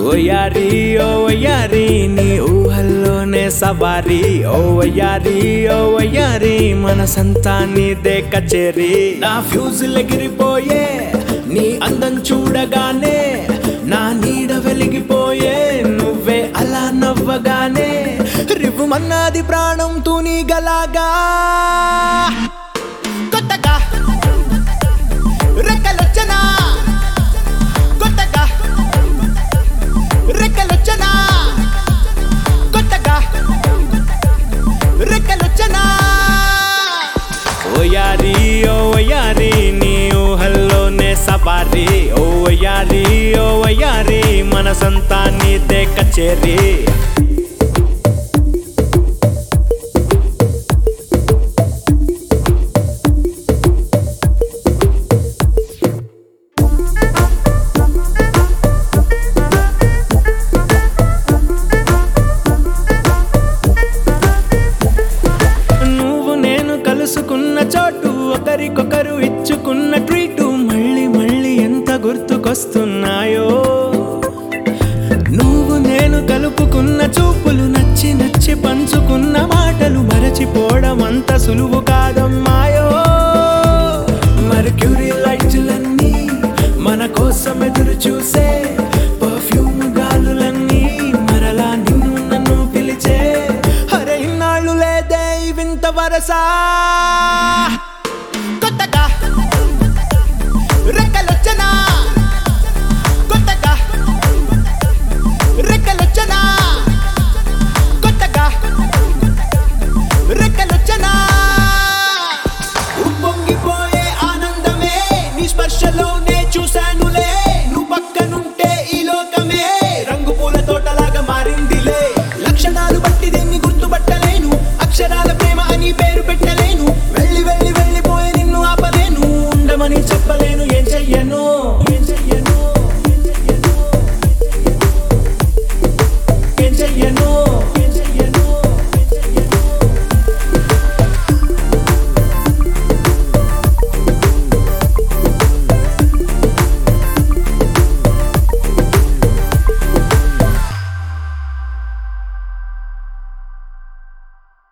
ఓయారి ఓ వయ్యారి నీ ఊహల్లోనే సవారి ఓ వయ్యారి మనసంతా నీదే కచేరి నా ఫ్యూజులు ఎగిరిపోయే నీ అందం చూడగానే నా నీడ వెలిగిపోయే నువ్వే అలా నవ్వగానే రివ్వుమన్నది ప్రాణం తూనీగలాగా కొత్తగా రెక్కలొచ్చనా కొత్తగా రెక్కలొచ్చనా కొత్తగా రెక్కలొచ్చనా ఓయారి ఓ వయ్యారి నీ ఊహల్లోనే సవారి ఓ వయ్యారి మనసంతా నీదే కచేరి కలుసుకున్న చోటు ఒకరికొకరు ఇచ్చుకున్న ట్రీటు మళ్ళీ మళ్ళీ ఎంత గుర్తుకొస్తున్నాయో నువ్వు నేను కలుపుకున్న చూపులు నచ్చి నచ్చి పంచుకున్న మాటలు మరచిపోవడం అంత సులువు కాదమ్మాయో మర్క్యూరీ లైట్లన్నీ మన కోసం ఎదురు చూసే పర్ఫ్యూమ్ గాలులన్నీ మరలా నిన్ను నన్ను పిలిచే అరే ఇన్నాళ్ళు లేదే వింత వరసా